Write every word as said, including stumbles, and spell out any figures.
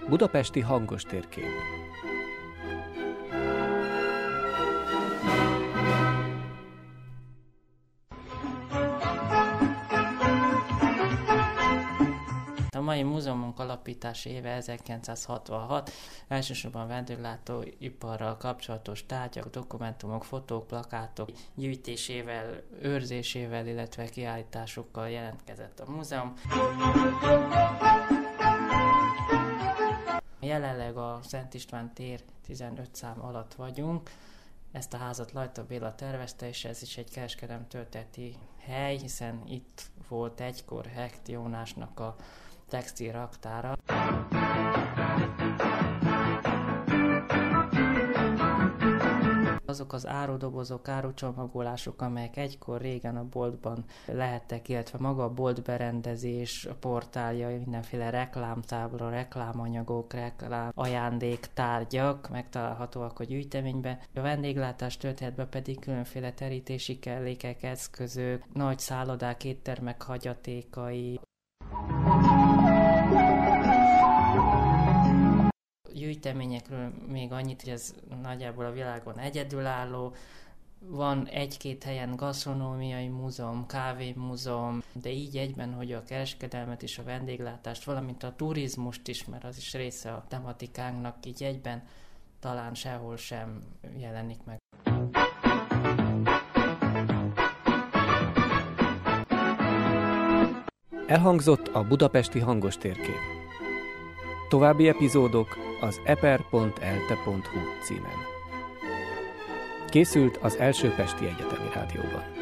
Budapesti hangos térkép. A mai múzeumunk alapítási éve ezerkilencszázhatvanhat, elsősorban vendéglátóiparral kapcsolatos tárgyak, dokumentumok, fotók, plakátok gyűjtésével, őrzésével, illetve kiállításokkal jelentkezett a múzeum. Jelenleg a Szent István tér tizenöt szám alatt vagyunk. Ezt a házat Lajta Béla tervezte, és ez is egy kereskedelmi történeti hely, hiszen itt volt egykor Hecht Jónásnak a textil raktára. Azok az árudobozok, árucsomagolások, amelyek egykor régen a boltban lehettek, illetve maga a boltberendezés, a portálja, mindenféle reklámtábla, reklámanyagok, reklám ajándéktárgyak megtalálhatóak a gyűjteményben. A vendéglátás történetben pedig különféle terítési kellékek, eszközök, nagy szállodák, éttermek hagyatékai. Gyűjteményekről még annyit, hogy ez nagyjából a világon egyedülálló. Van egy-két helyen gasztronómiai múzeum, kávémúzeum, de így egyben, hogy a kereskedelmet és a vendéglátást, valamint a turizmust is, mert az is része a tematikánknak, így egyben talán sehol sem jelenik meg. Elhangzott a budapesti hangos térkép. További epizódok az eper pont elte pont hu címen. Készült az Első Pesti Egyetemi Rádióban.